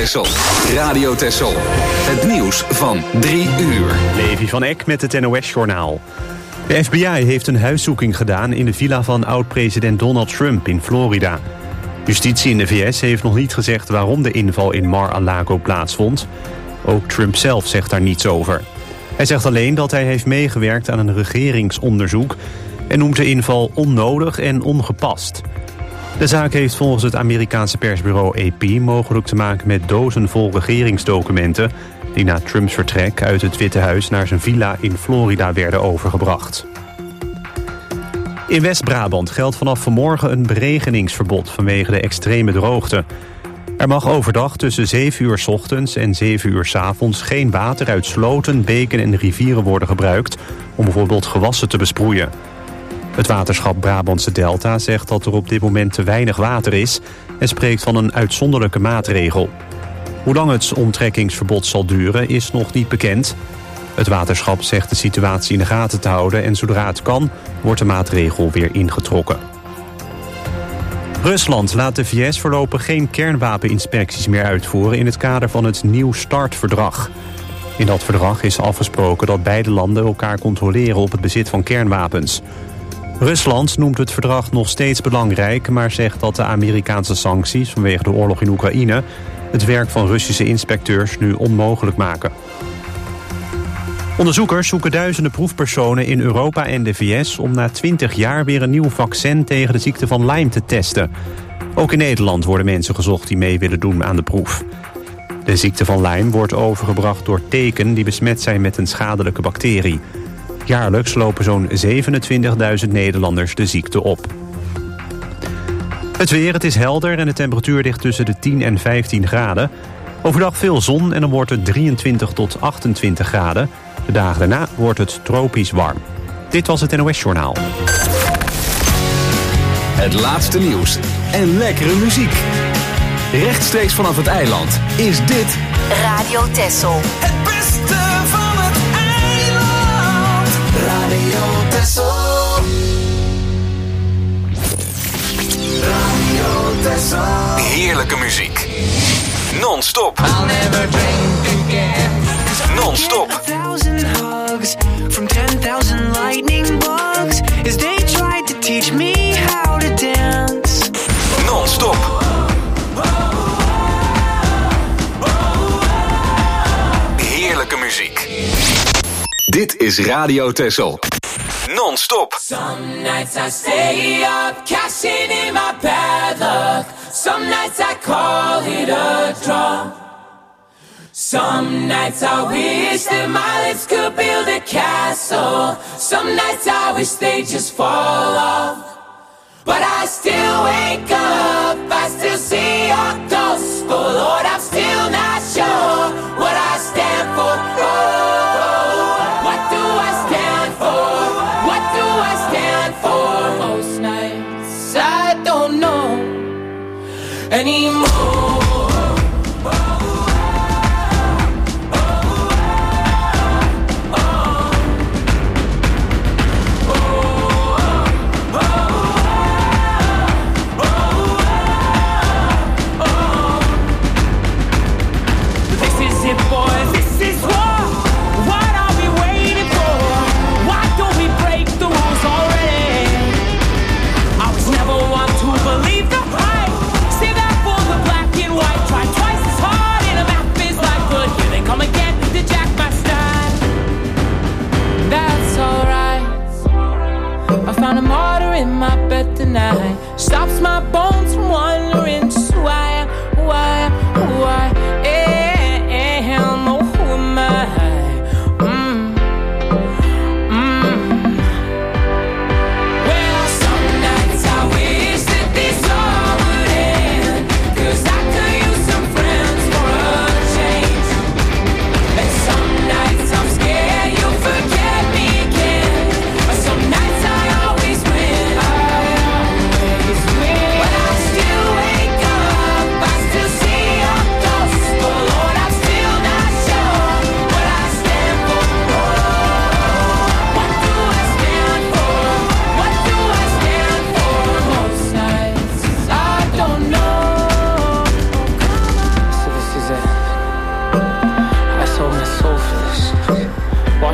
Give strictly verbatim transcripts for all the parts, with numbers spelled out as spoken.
Texel. Radio Texel. Het nieuws van drie uur. Levi van Eck met het N O S-journaal. De F B I heeft een huiszoeking gedaan in de villa van oud-president Donald Trump in Florida. Justitie in de V S heeft nog niet gezegd waarom de inval in Mar-a-Lago plaatsvond. Ook Trump zelf zegt daar niets over. Hij zegt alleen dat hij heeft meegewerkt aan een regeringsonderzoek en noemt de inval onnodig en ongepast. De zaak heeft volgens het Amerikaanse persbureau A P mogelijk te maken met dozen vol regeringsdocumenten die na Trumps vertrek uit het Witte Huis naar zijn villa in Florida werden overgebracht. In West-Brabant geldt vanaf vanmorgen een beregeningsverbod vanwege de extreme droogte. Er mag overdag tussen zeven uur 's ochtends en zeven uur 's avonds geen water uit sloten, beken en rivieren worden gebruikt om bijvoorbeeld gewassen te besproeien. Het waterschap Brabantse Delta zegt dat er op dit moment te weinig water is en spreekt van een uitzonderlijke maatregel. Hoe lang het onttrekkingsverbod zal duren is nog niet bekend. Het waterschap zegt de situatie in de gaten te houden en zodra het kan wordt de maatregel weer ingetrokken. Rusland laat de V S voorlopig geen kernwapeninspecties meer uitvoeren in het kader van het New START-verdrag. In dat verdrag is afgesproken dat beide landen elkaar controleren op het bezit van kernwapens. Rusland noemt het verdrag nog steeds belangrijk, maar zegt dat de Amerikaanse sancties vanwege de oorlog in Oekraïne het werk van Russische inspecteurs nu onmogelijk maken. Onderzoekers zoeken duizenden proefpersonen in Europa en de V S om na twintig jaar weer een nieuw vaccin tegen de ziekte van Lyme te testen. Ook in Nederland worden mensen gezocht die mee willen doen aan de proef. De ziekte van Lyme wordt overgebracht door teken die besmet zijn met een schadelijke bacterie. Jaarlijks lopen zo'n zevenentwintigduizend Nederlanders de ziekte op. Het weer, het is helder en de temperatuur ligt tussen de tien en vijftien graden. Overdag veel zon en dan wordt het drieëntwintig tot achtentwintig graden. De dagen daarna wordt het tropisch warm. Dit was het N O S-journaal. Het laatste nieuws en lekkere muziek. Rechtstreeks vanaf het eiland is dit Radio Texel. Het beste van het eiland. Radio Texel. Radio Texel. heerlijke muziek. Non-stop. I'll never drink again. Non-stop. A thousand hugs from ten thousand lightning bugs as they tried to teach me how to dance. Non-stop. Heerlijke muziek. Dit is Radio Texel. Non-stop. Some nights I stay up, cashing in my bad luck. Some nights I call it a draw. Some nights I wish that my lips could build a castle. Some nights I wish they just fall off. But I still wake up, I still see your ghost. Oh Lord, I'm still not sure what I stand for. Oh, what do I stand for? What do I stand for? Most nights I don't know anymore. Believe the hype, save that for the black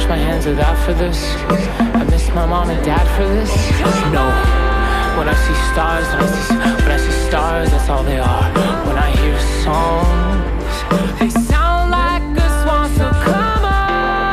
wash my hands of that for this? I miss my mom and dad for this? No. When I see stars, when I see, when I see stars, that's all they are. When I hear songs, they sound like a swan, so come on.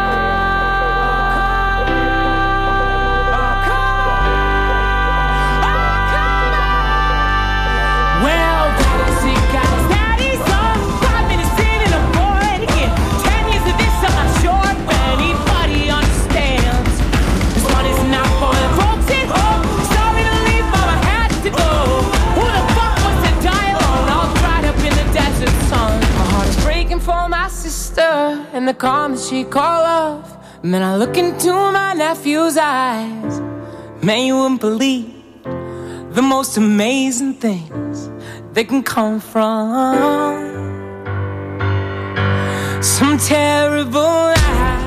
And the calm that she called off. And then I look into my nephew's eyes. Man, you wouldn't believe the most amazing things that can come from some terrible lie.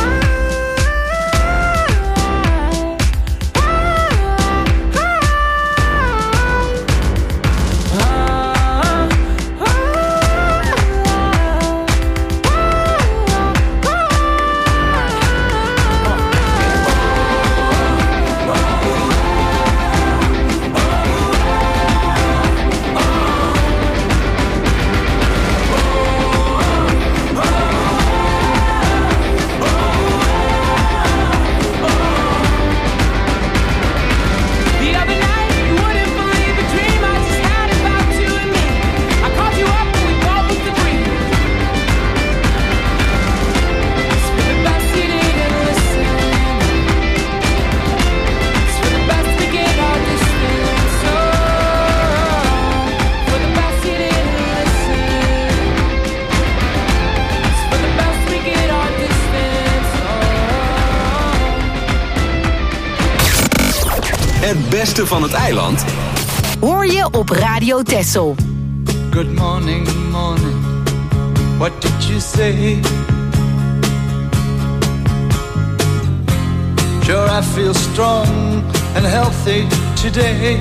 Het beste van het eiland hoor je op Radio Texel. Good morning, morning. What did you say? Sure, I feel strong and healthy today.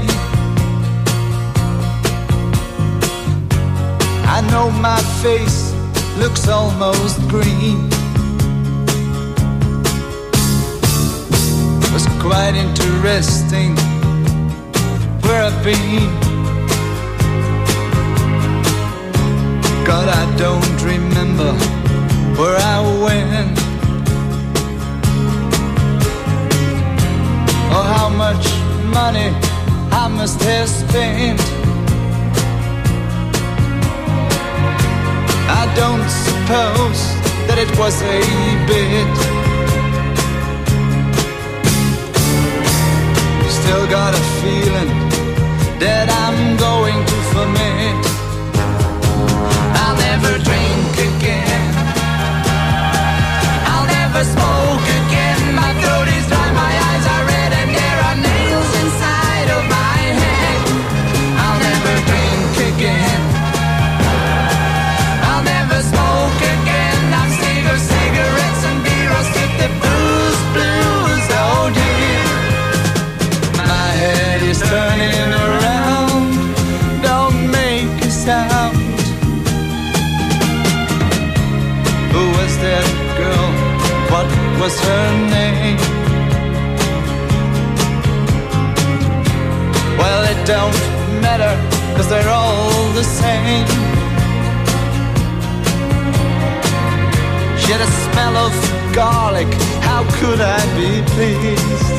I know my face looks almost green. It was quite interesting where I've been. God, I don't remember where I went or how much money I must have spent. I don't suppose that it was a bit. Still got a feeling that I'm going to ferment. I'll never drink again. I'll never smoke again. My throat is dry, my eyes are red, and there are nails inside of my head. I'll never drink again. I'll never smoke again. I'm sick of cigarettes and beer. I'll skip the booze, blues, oh dear. My head is turning around. Don't make a sound. Who was that girl? What was her name? Well, it don't matter, 'cause they're all the same. She had a smell of garlic. How could I be pleased?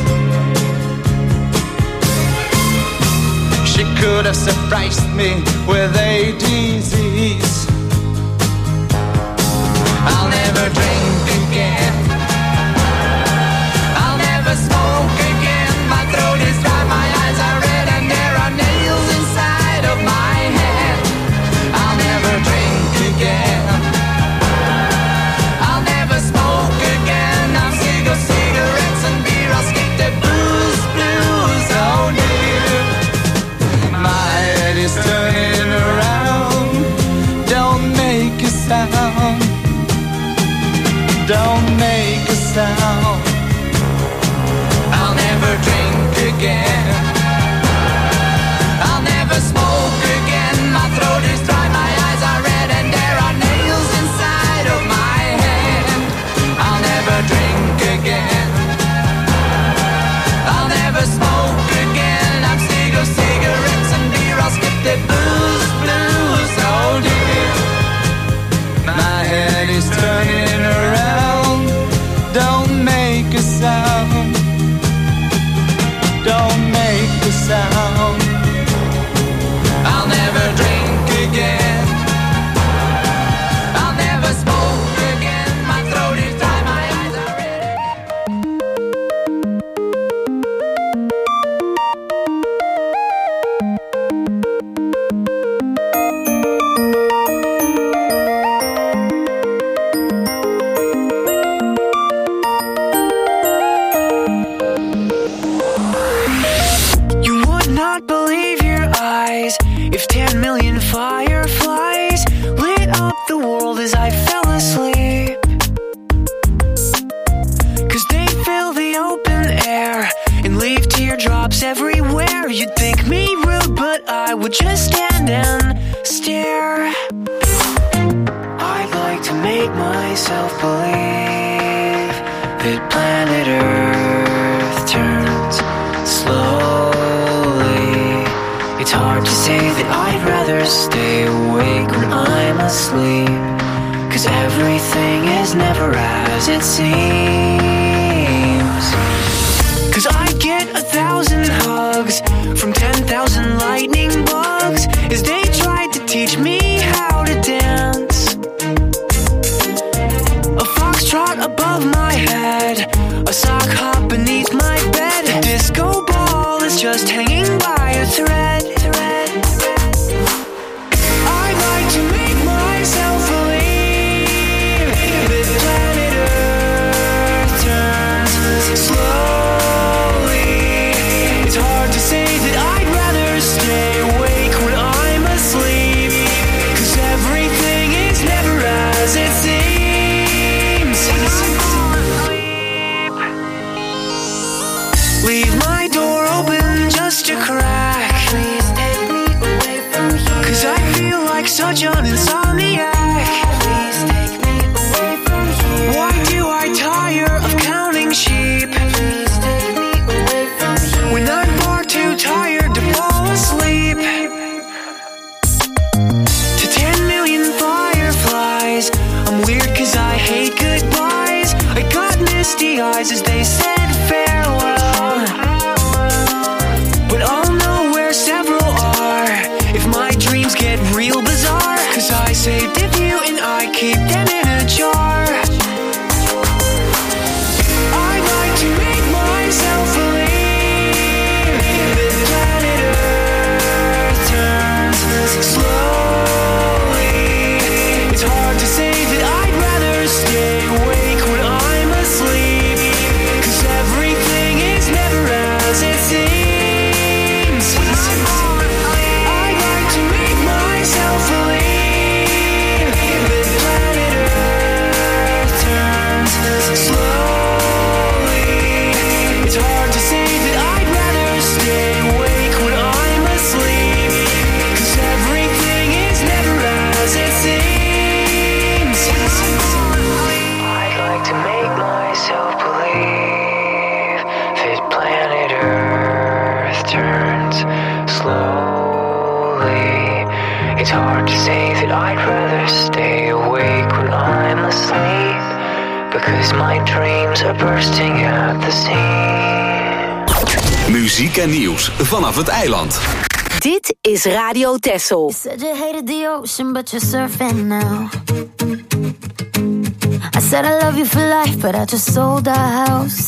She could have surprised me with a disease. I'll never drink again. I'll never smoke again. My throat is dry, my eyes are red, and there are nails inside of my head. I'll never drink again. I'll never smoke again. I'm sick of cigarettes and beer. I'll skip the booze, blues, oh dear. My head is turning around. Don't make a sound. Don't make a sound. I'll never drink again. I'll never smoke again. My throat is dry, my eyes are red, and there are nails inside of my head. I'll never drink just stand and stare. I'd like to make myself believe that planet Earth turns slowly. It's hard to say that I'd rather stay awake when I'm asleep, 'cause everything is never as it seems. 'Cause I get a thousand hugs from ten thousand lightning bugs as they tried to teach me how to dance. A foxtrot above my head, a sock hop beneath my bed. A disco ball is just hanging by a thread. I'd like to make myself believe that planet Earth turns slowly. It's hard to say that I'd rather stay awake when I'm asleep, 'cause everything is never as it seems. Leave my door open just a crack. Please take me away from here, 'cause I feel like such an insomniac. Please take me away from here. Why do I tire of counting sheep? Please take me away from here, when I'm far too tired to fall asleep. To ten million fireflies, I'm weird 'cause I hate goodbyes. I got misty eyes as they said farewell, but I'll know where several are if my dreams get real bizarre, 'cause I saved a few and I keep them in a jar. I'd like to make myself believe that planet Earth turns slowly. It's hard to say that I'd rather stay awake when I'm asleep, 'cause everything is never as it seems. I'd like to make myself believe that planet Earth turns slowly. It's hard to say that I'd rather stay awake when I'm asleep, 'cause everything is never as it seems. I'd like to make myself believe that planet Earth turns slowly. It's hard to say that I'd rather stay awake when I'm asleep, because my dreams are bursting at the seams. Muziek en nieuws vanaf het eiland. Dit is Radio Texel. You said you hated the ocean, but you're surfing now. I said I love you for life, but I just sold our house.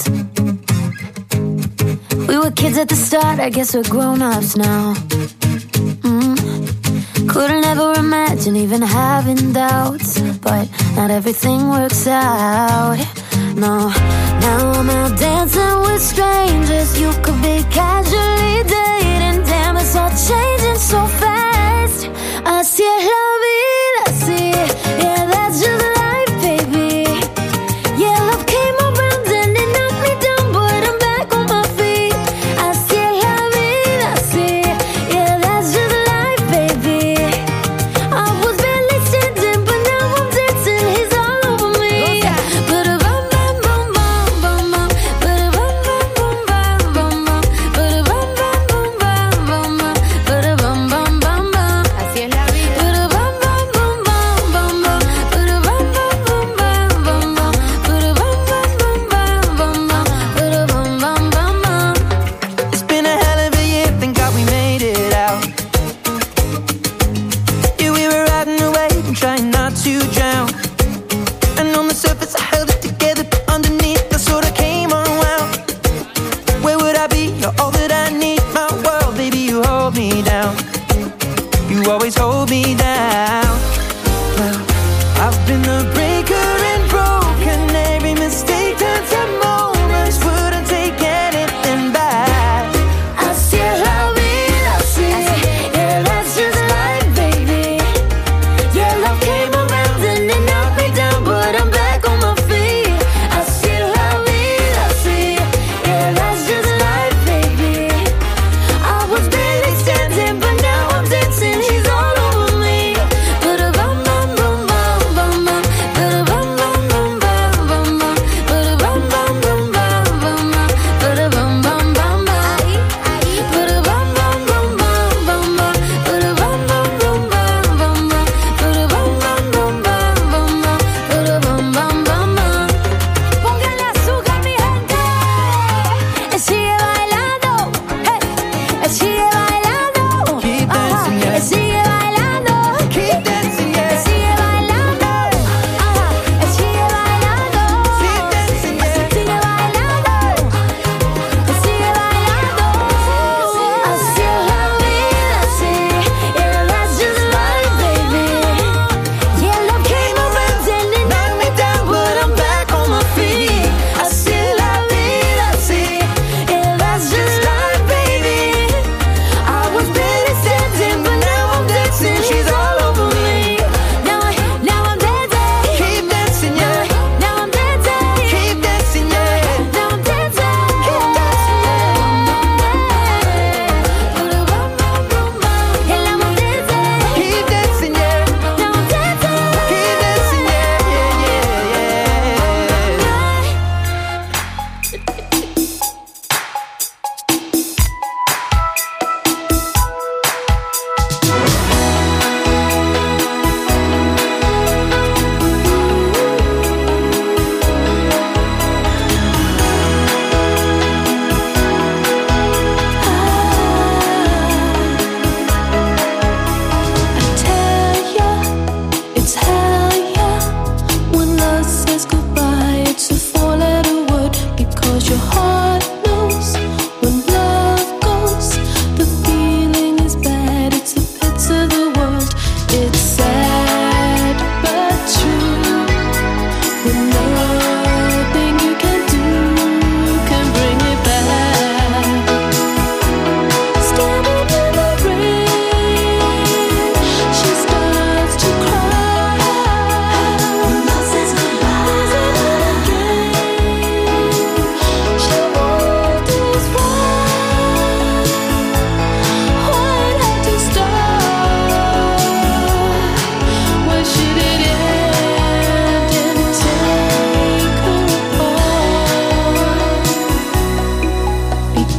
We were kids at the start, I guess we're grown-ups now. Mm. Couldn't ever imagine even having doubts, but not everything works out. No, now I'm out dancing with strangers. You could be casually dating. Damn, it's all changing so fast. Así es la vida, sí. Yeah, that's just life, baby. Yeah, love came around and it knocked me down, but I'm back on my feet. Así es la vida, sí. Yeah, that's just life, baby. I was barely standing, but now I'm dancing. He's all over me. But a bum bum bum bum bum bum. But a bum bum bum bum bum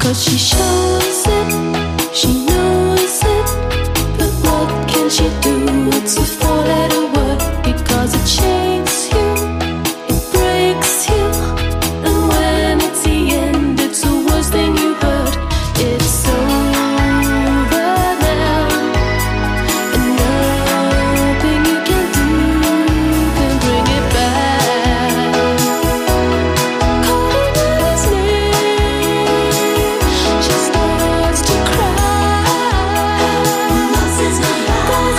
'cause she shows it, she knows it, but what can she do? It's a four-letter word because it shakes you, it breaks you, and when it's the end, it's the worst thing you heard. It's over now, and nothing you can do can bring it back. Calling out his name, she starts to cry. Losses my life,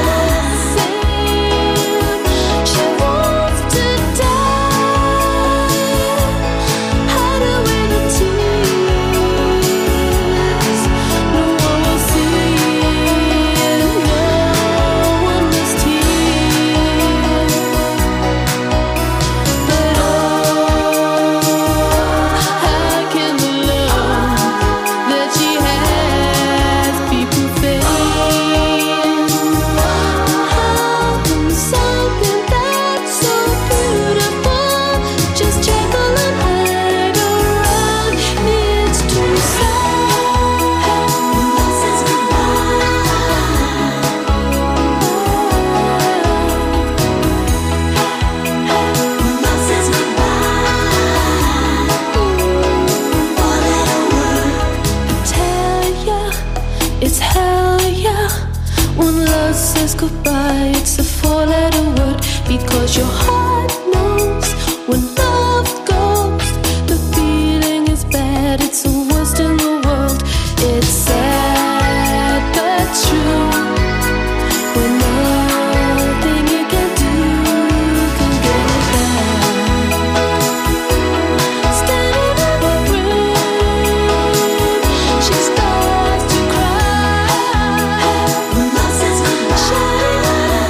she wants to die. Hide away the tears, no one will see it, no one must hear. But oh, how can the love that she has be profane? How can something that's so beautiful just trample and hide around? It's too sad. Losses Losses Tell ya, it's hell yeah. When love says goodbye, it's a four-letter word because your heart knows when love goes, the feeling is bad. It's the worst in the world. It's sad but true. When nothing you can do can get it back. Standing in the room, she starts to cry. Losses shouting out her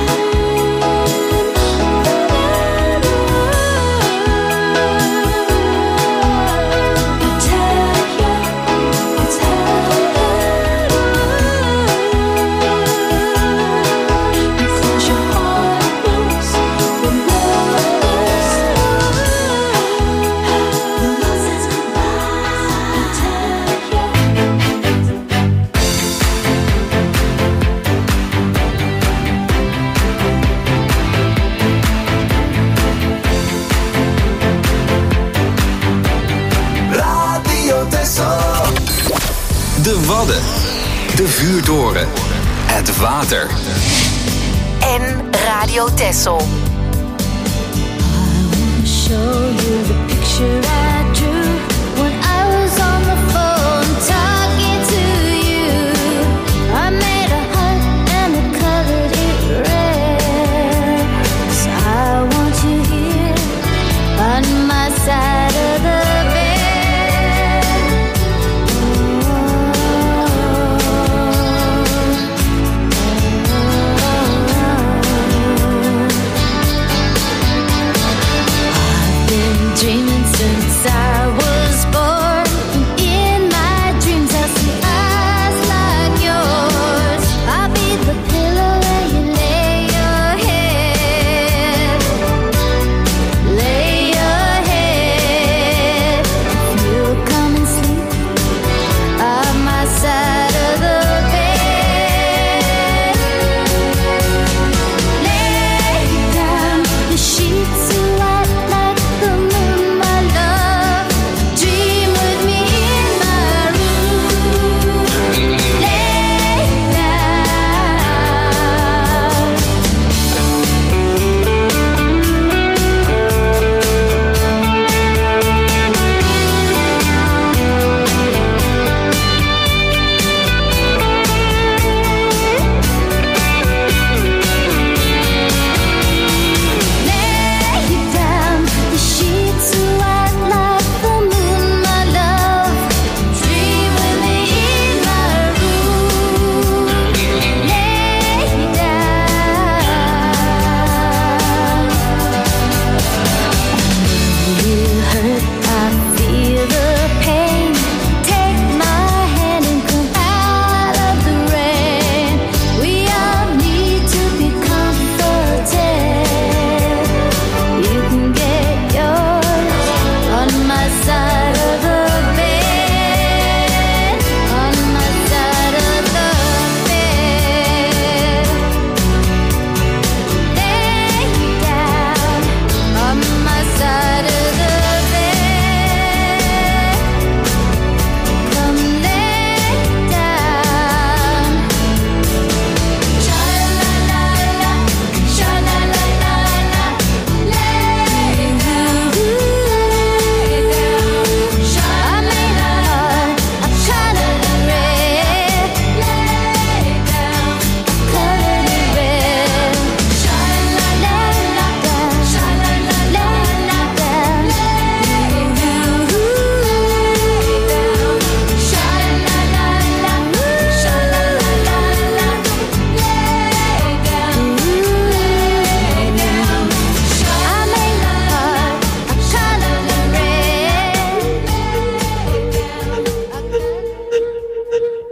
name. I tell ya, it's hell because your heart knows when love goes. Losses goodbye. I tell ya. Radio Texel. De Wadden. De vuurtoren. Het water. En Radio Texel. Show you the picture I drew when I was on the phone talking to you. I made a heart and I colored it red. So I want you here on my side of the bed. I've been dreaming since I was born. In my dreams, I see eyes like yours. I'll be the pillow where you lay your head. Lay your head.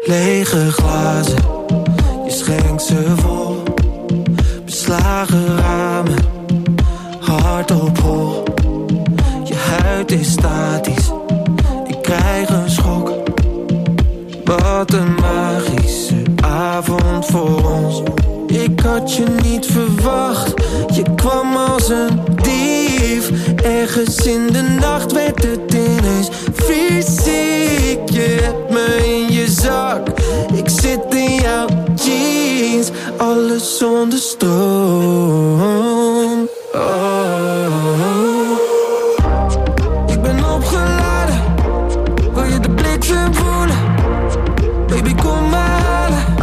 Lege glazen, je schenkt ze vol. Beslagen ramen, hart op hol. Je huid is statisch, ik krijg een schok. Wat een magische avond voor ons. Ik had je niet verwacht, je kwam als een dief. Ergens in de nacht werd het ineens fysiek. Je hebt me in je zak, ik zit in jouw jeans. Alles zonder stroom. Oh. Ik ben opgeladen, wil je de bliksem voelen? Baby, kom maar halen. Oh,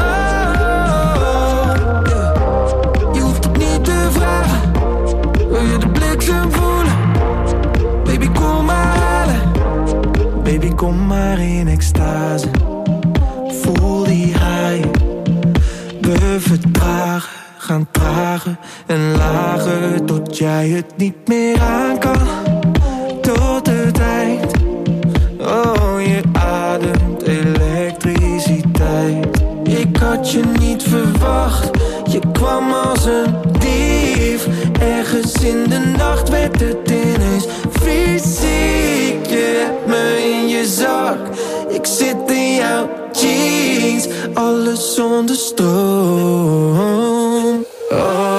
yeah. Je hoeft het niet te vragen, wil je de bliksem voelen? Baby, kom maar halen. Baby, kom maar in extase. Voel die high. We vertragen, gaan trager en lager, tot jij het niet meer aan kan. Tot het eind. Oh, je ademt elektriciteit. Ik had je niet verwacht, je kwam als een dief. Ergens in de nacht werd het ineens fysiek. Je hebt me in je zak, ik zit in jouw jeans. Alles zonder stroom. Oh.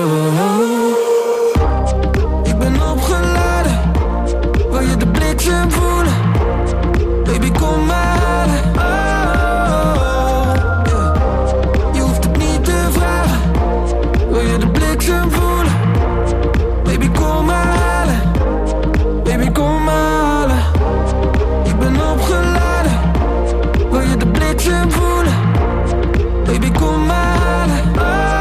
Ik ben opgeladen, wil je de bliksem voelen? Baby, kom maar halen. Oh, yeah. Je hoeft het niet te vragen, wil je de bliksem voelen? Baby, kom maar halen. Baby, kom maar halen. Ik ben opgeladen, wil je de bliksem voelen? Baby, kom maar halen. Oh.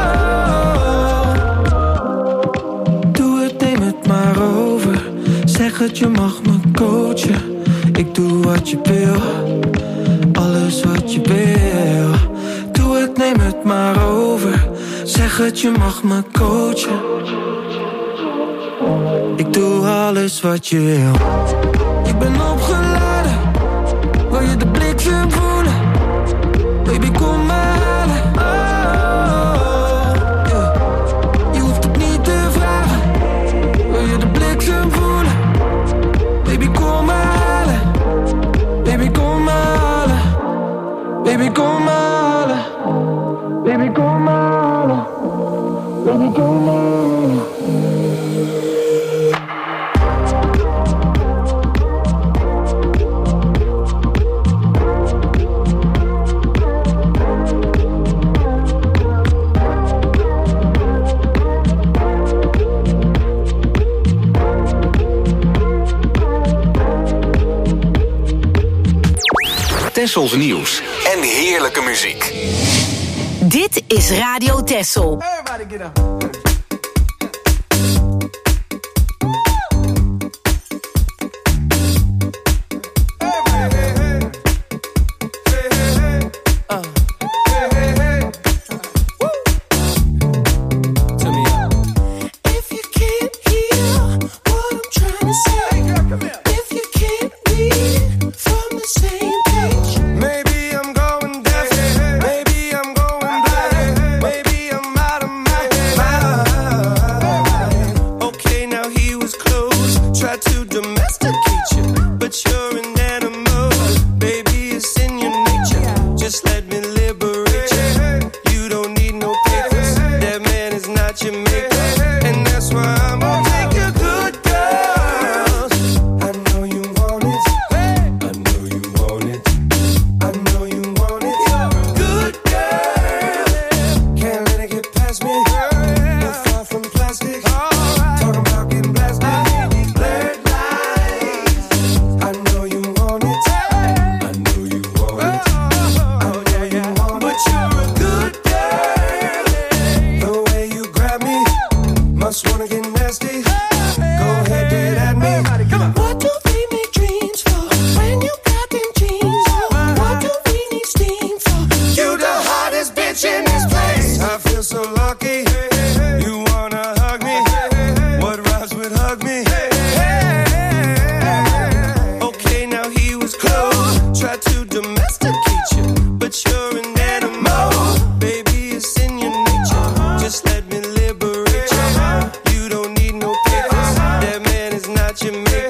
Doe het, neem het maar over. Zeg het, je mag me coachen. Ik doe wat je wil, alles wat je wil. Doe het, neem het maar over. Zeg het, je mag me coachen. Ik doe alles wat je wil. Ik ben opgeladen, wil je de bliksem voelen? Baby, kom maar halen. Oh, yeah. Je hoeft het niet te vragen, wil je de bliksem voelen? Baby, kom maar halen. Baby, kom maar halen. Baby, kom maar halen. Baby, kom maar halen. Baby, kom maar halen. Tessels nieuws en heerlijke muziek. Dit is Radio Tessel. Everybody get up. My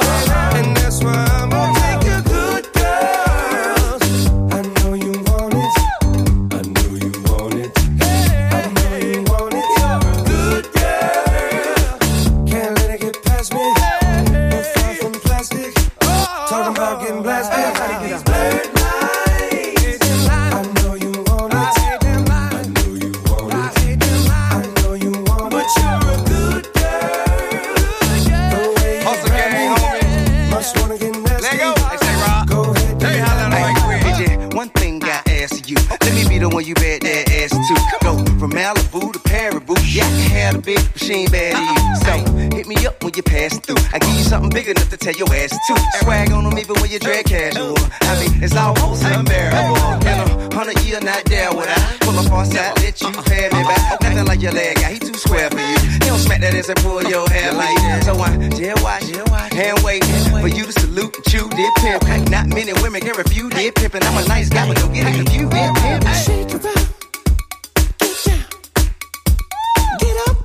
And that's why I'm gonna take you good, girl. I know you want it. I know you want it. I know you want it. You're a good girl. Can't let it get past me. You're far from plastic. Talking about getting blasted. These blurred lines. I know you want it. I know you want it. I know you want it. But you're a good girl. The way you Hustle grab gang, me, homie. must wanna get nasty. Let go. Hey, say, Rob. Go ahead, Hey, holla at hey, Mike Quinn. Hey, J, one thing I ask you. Let me be the one you bet that ass to. Go from Malibu to Paribu. Yeah, I can have the big, but she ain't bad to you. So hit me up when you're passing through. I give you something big enough to tell your ass to. Swag on them even when you dress casual. I mean, it's almost unbearable. In a hundred year, not there would I pull up on side, let you pay me back. Nothing like your leg guy, he too square for you. He don't smack that ass and pull your hair like that. So I jail watch, hand wait for you to salute and chew did pimp. Not many women can refuse did pimpin'. I'm a nice guy, but don't get it confused. Did pimp. shake it out. Get down. Get up.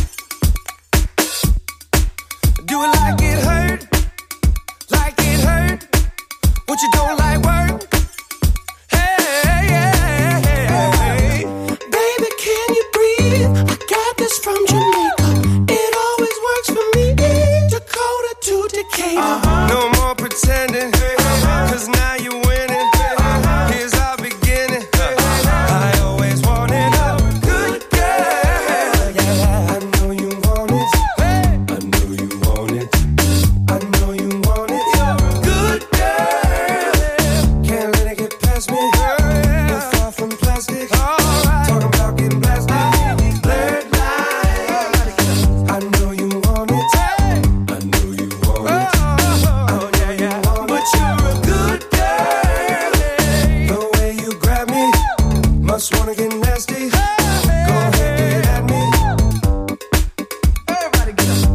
Do it like it hurt. Like it hurt. What you don't like work. Hey, hey, hey, hey. Baby, can you breathe? I got this from Jamaica. It always works for me. Dakota to Decatur. No more pretending. Cause now you're winning. Here's our beginning. I always wanted a good girl. I know you want it. I know you want it. I know you want it. You're a good girl. Can't let it get past me. You're far from plastic. Talking about getting blasted. Blurred lines. I know you want it. I know you want it. Oh yeah, yeah. But you're a good girl. The way you grab me, must wanna get nasty. Go ahead, get at me. Everybody get up.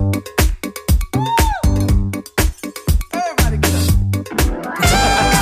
Everybody get up.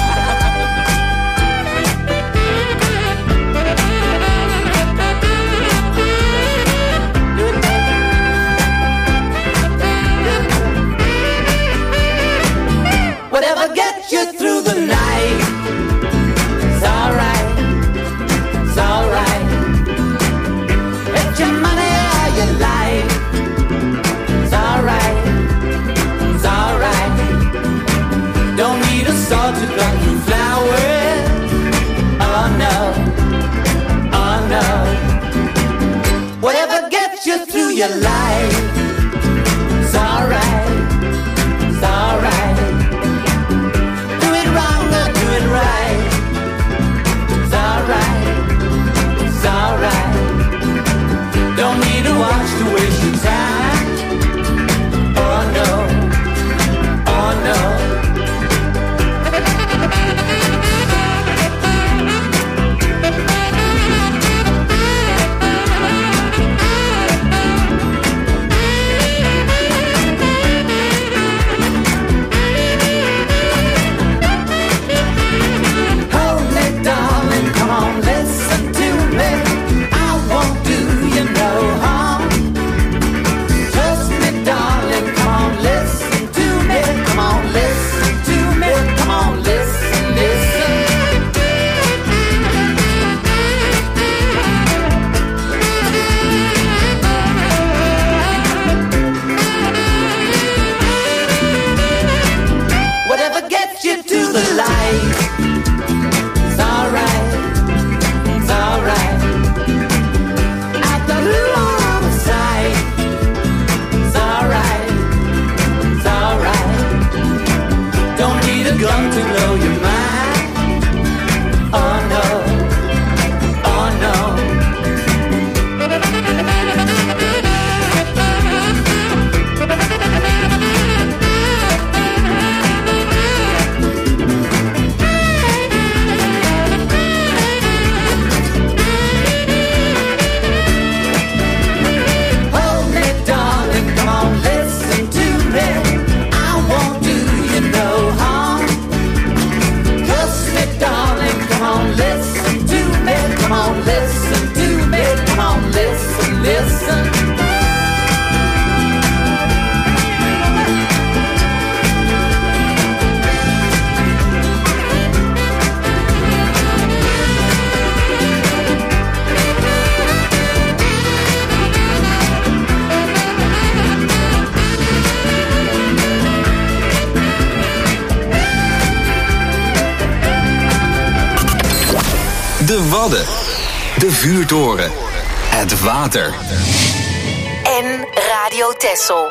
Whatever gets you through the night, it's alright, it's alright. It's your money or your life, it's alright, it's alright. Don't need a salt to cut through flowers, oh no, oh no. Whatever gets you through your life, it's alright, it's alright. Do it wrong or do it right, it's alright, it's alright. Don't need to watch to waste your time, oh no, oh no. De Wadden. De vuurtoren. Het water. En Radio Texel.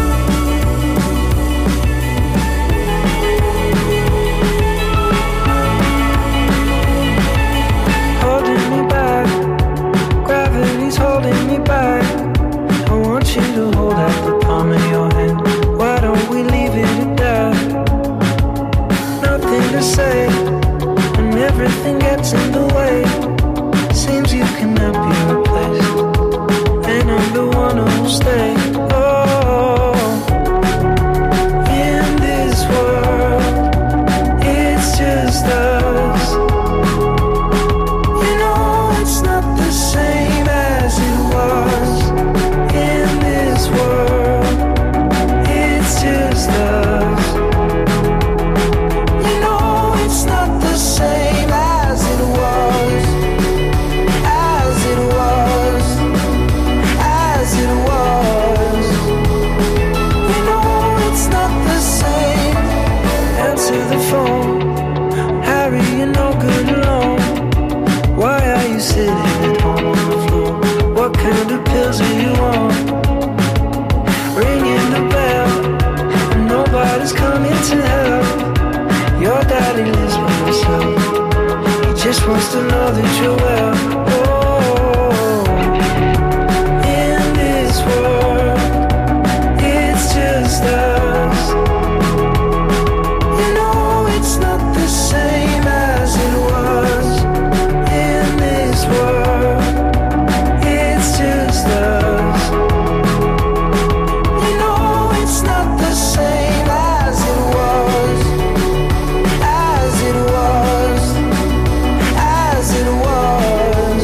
Holding me back, gravity's holding me back. I want you to hold out the palm of your hand. Why don't we leave it at that? Nothing to say, and everything gets in the way. Seems you cannot be replaced, and I'm the one who'll stay. Oh, in this world, it's just us. You know it's not the same as it was. In this world, it's just us. You know it's not the same as it was. As it was. As it was. You know it's not the same. Answer the phone. Harry, you're no good alone. Why are you sitting at home on the floor? What kind of pills are you on? Ringing the bell, and nobody's coming to help. Your daddy lives by himself. He just wants to know that you're well. Oh, in this world, it's just us. You know it's not the same as it was. In this world, it's just us. You know it's not the same as it was. As it was. As it was.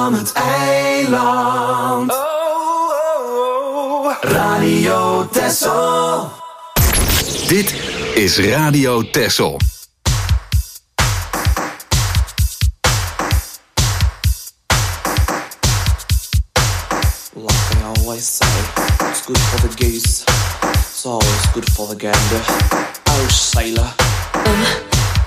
van het eiland. Oh, oh, oh. Radio Texel. Dit is Radio Texel. Like I always say, it's good for the goose, it's always good for the gander. Oh, sailor. Uh.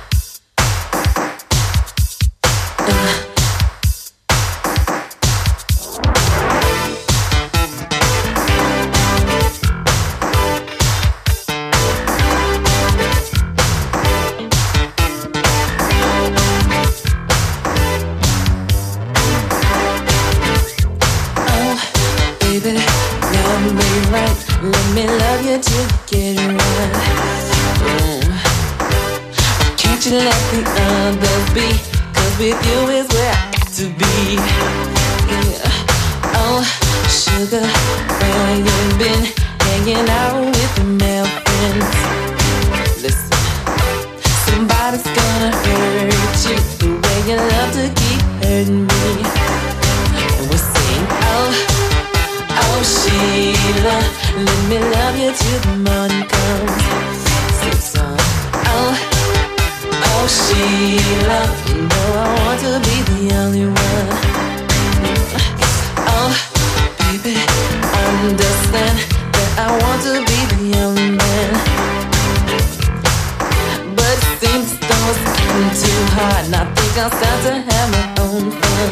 Let me love you till you get it right. Mm. Can't you let the others be? Cause with you is where I got to be. Yeah. Oh, sugar, where you been? Hanging out with the male friends. Listen, somebody's gonna hurt you the way you love to keep hurting me. And we sing, oh, oh, Sheila, let me love you till the morning comes. Sing song. Oh, oh, Sheila, you know I want to be the only one. Oh, baby, understand that I want to be the only man. But it seems though it's getting too hard, and I think I'll start to have my own fun.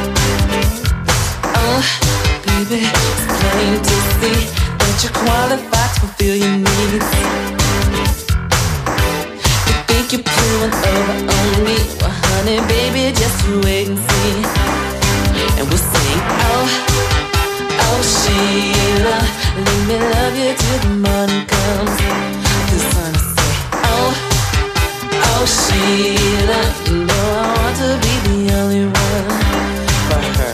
Oh, baby, it's plain to see that you're qualified to fulfill your needs. You think you're pulling over on me? Well, honey, baby, just you wait and see. And we'll sing, oh, oh, Sheila, let me love you till the morning comes. The sun will say, oh, oh, Sheila, you know I want to be the only one for her.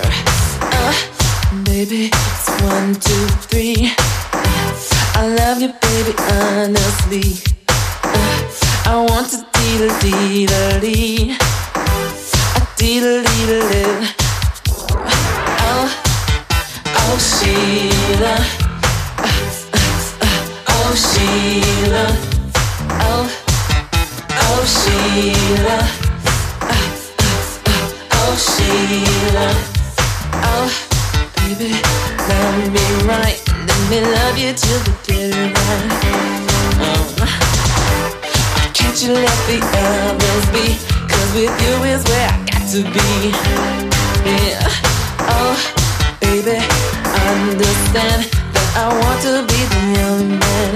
Baby, it's one, two, three. I love you, baby, honestly. Uh, I want to dee-da-dee-da-dee. A dee-da-dee-da-dee. Oh, oh, Sheila. Uh, uh, oh, Sheila. Oh, oh, Sheila. Uh, uh, oh, Sheila. Oh, baby, love me right. Let me love you till the get it right. Um, can't you let the others be? Cause with you is where I got to be. Yeah. Oh, baby, understand that I want to be the only man.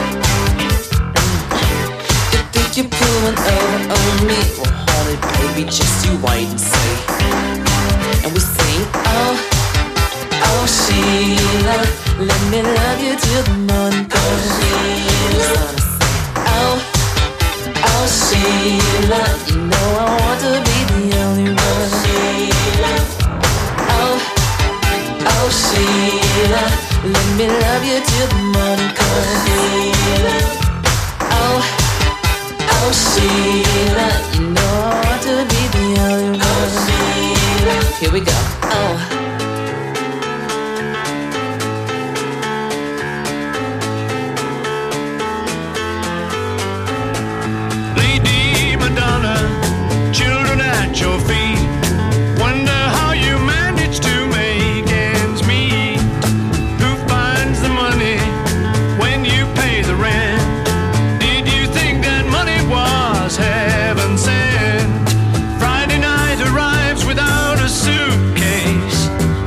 You think you're pulling over on me? Well, honey, baby, just you wait and see. And we sing, oh, oh, Sheila, let me love you till the morning comes. Oh, oh, Sheila, you know I want to be the only one. Oh, oh, Sheila, let me love you till the morning comes. Oh, oh, Sheila, you know I want to be the only one. Here we go. Oh. Children at your feet, wonder how you manage to make ends meet. Who finds the money when you pay the rent? Did you think that money was heaven sent? Friday night arrives without a suitcase.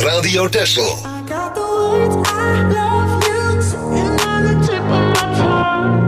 Radio Texel. I got the words I love you sitting on the tip of my tongue.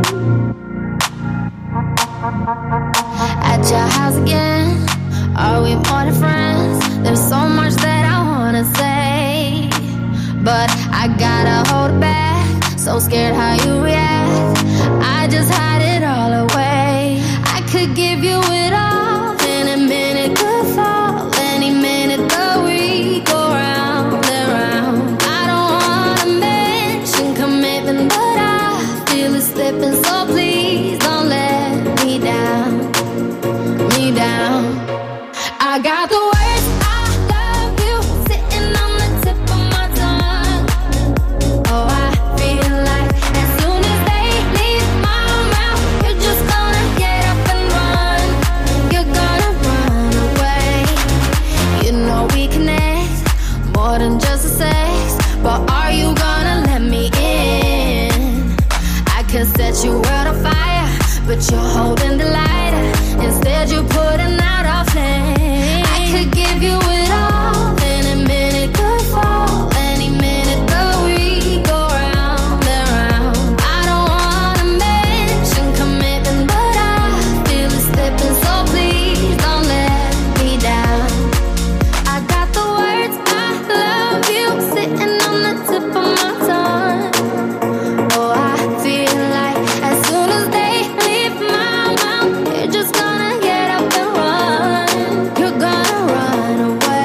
At your house again, are we more than friends? There's so much that I wanna say, but I gotta hold it back. So scared how you react, I just hide it all away. I could give you it all, any minute could fall, any minute the we go round and round. I don't wanna mention commitment, but I feel it slipping, so please don't let me down, me down. I got the words I love you sitting on the tip of my tongue. Oh, I feel like as soon as they leave my mouth, you're just gonna get up and run. You're gonna run away. You know we connect more than just a sex, but are you gonna let me in? I could set your world on fire, but you're holding the lighter. Instead you're putting out our flame. I could give you it all, any minute could fall, any minute the we go round and round. I don't wanna mention commitment, but I feel it slipping, so please don't let me down. I got the words I love you sitting on the tip of my tongue. Oh, I feel like as soon as they leave my mouth, you're just gonna get up and run. You're gonna run away.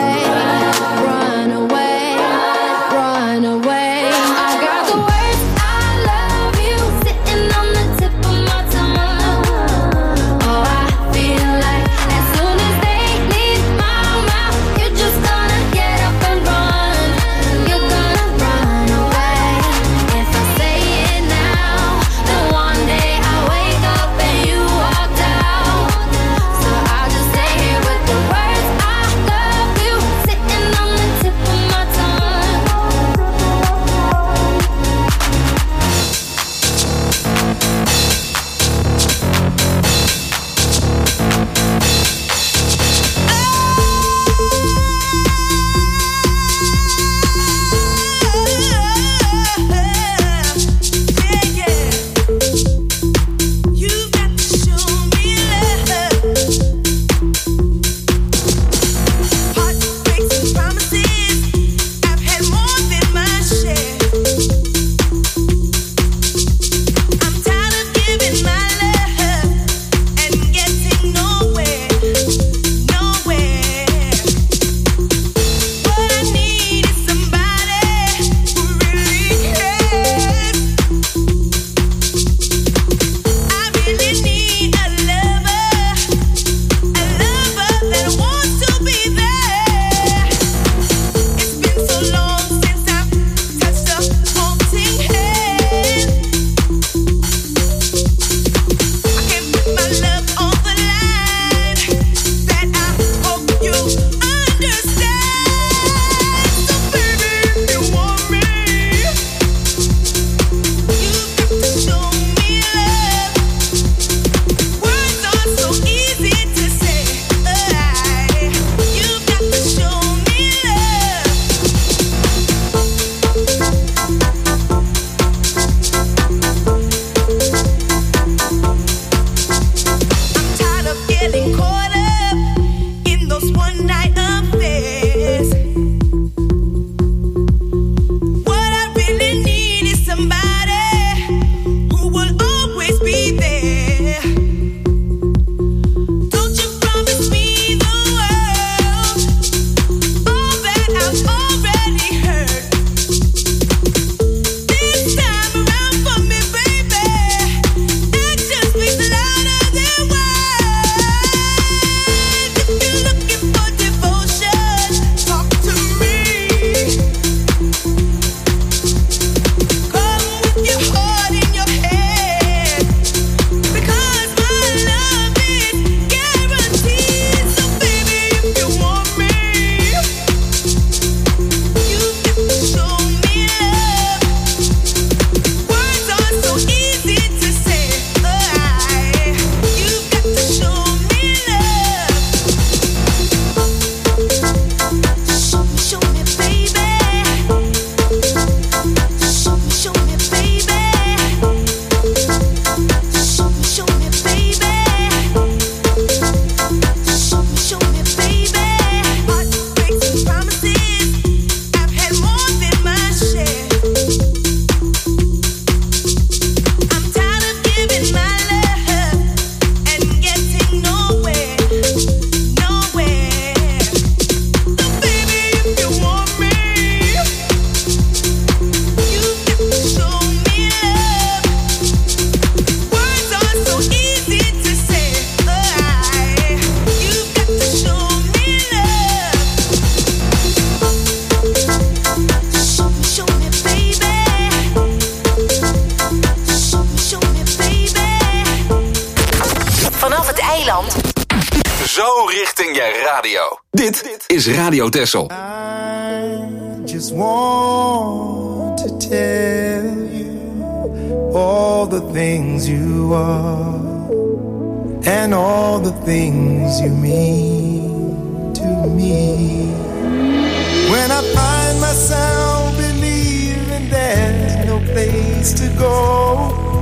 Eiland. Zo richting je radio. Dit is Radio Texel. I just want to tell you all the things you are and all the things you mean to me. When I find myself believing there's no place to go,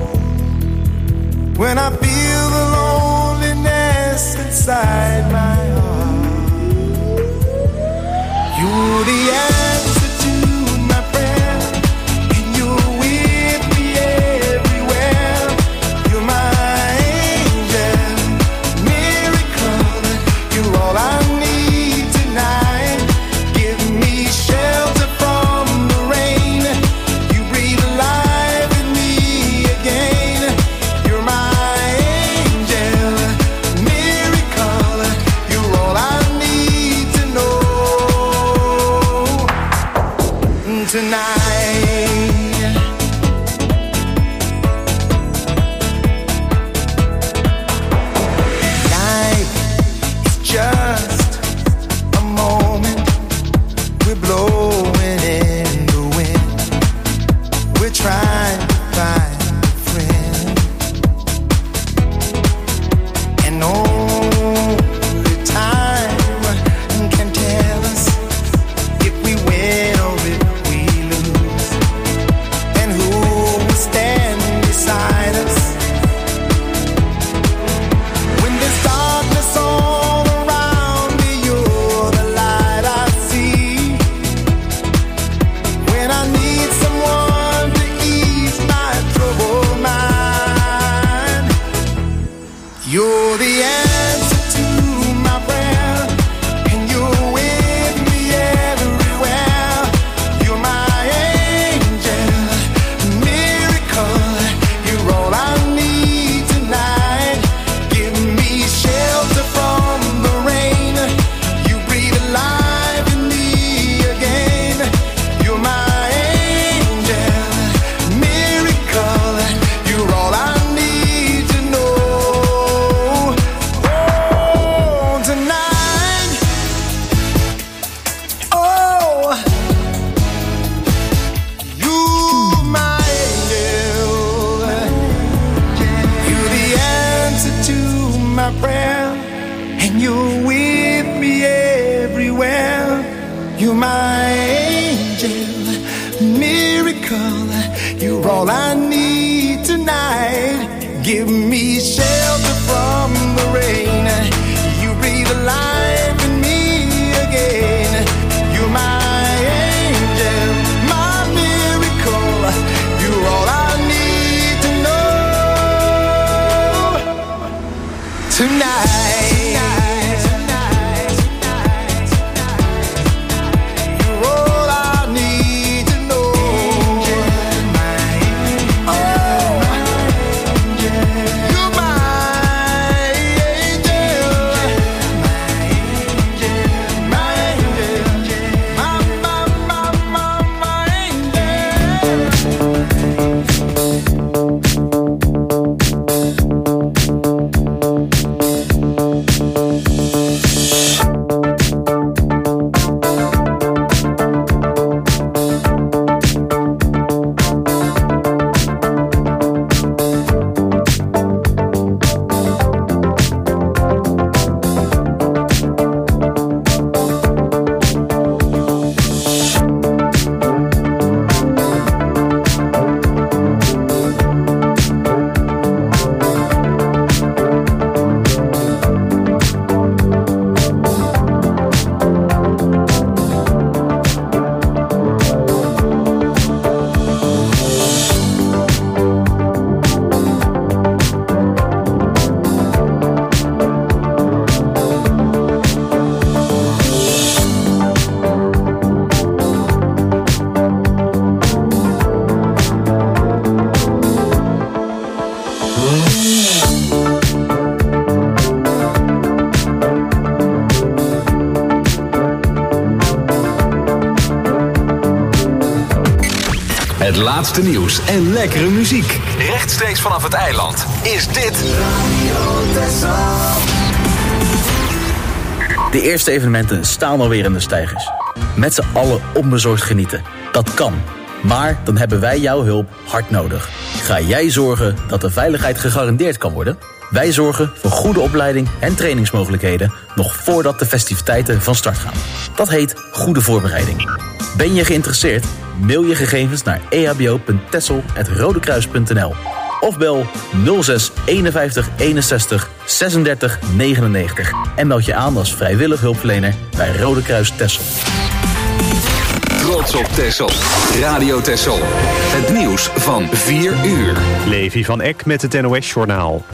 when I feel the loneliness inside my heart, you're the answer to my prayer, and you're with me everywhere. You're my angel, miracle, you're all I need tonight. Give me shelter from the rain, you breathe life in me again. You're my angel, miracle, you're all I need to know tonight. Life is just a moment. We're blowing in the wind. We're trying to find a friend, and only time can tell us if we win or if we lose, and who will stand beside us when there's darkness all around me. You're the light I see when I need someone to ease my troubled mind. You're the answer to my prayer, and you're with me everywhere. You're my angel, miracle, you're all I need tonight. Give me shelter from the rain, you breathe life in me again. You're my angel, miracle, you're all I need to know. Oh, tonight, oh, you're my angel, you're the answer to my prayer, and you're with me everywhere. You're my angel, miracle, you're all I need tonight. Give me shelter from the rain, you breathe life in me again. You're my angel, my miracle, you're all I need to know tonight. You're all I need to know. Oh, you're my angel, my angel, my, my, my, my, my Het laatste nieuws en lekkere muziek. Rechtstreeks vanaf het eiland is dit... Radio Texel. De eerste evenementen staan alweer in de steigers. Met z'n allen onbezorgd genieten. Dat kan. Maar dan hebben wij jouw hulp hard nodig. Ga jij zorgen dat de veiligheid gegarandeerd kan worden? Wij zorgen voor goede opleiding en trainingsmogelijkheden nog voordat de festiviteiten van start gaan. Dat heet goede voorbereiding. Ben je geïnteresseerd? Mail je gegevens naar e h b o punt texel apenstaartje rodekruis punt n l of bel nul zes eenenvijftig eenenzestig zesendertig negenennegentig en meld je aan als vrijwillig hulpverlener bij Rode Kruis Texel. Trots op Texel. Radio Texel. Het nieuws van vier uur. Levi van Eck met het N O S Journaal.